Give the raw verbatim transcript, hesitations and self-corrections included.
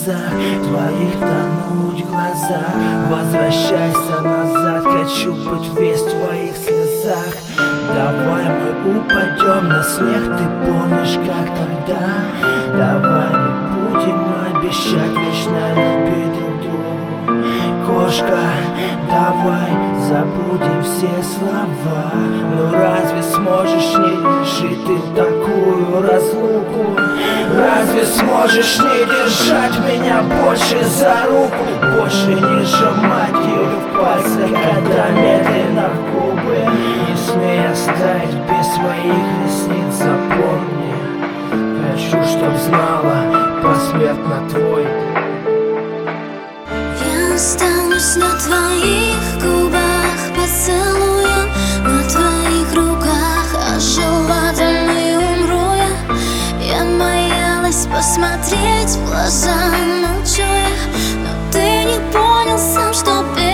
слезах твоих тонуть в глазах. Возвращайся назад, хочу быть весь в твоих слезах. Давай мы упадем на снег, ты помнишь, как тогда? Давай не будем обещать вечно любить друг друга. Кошка, давай забудем все слова. Ну разве сможешь не решить ты такую разлуку? Разве сможешь не держать меня больше за руку? Больше не сжимать ее в пальцах, когда медленно в губы. Не смей оставить без своих ресниц, запомни. Хочу, чтоб знала посмертно твой. Я останусь на твоих губах, поцелуем на твоих руках, ожила там и умру я. Я боялась посмотреть в глаза, молчу я, но ты не понял сам, что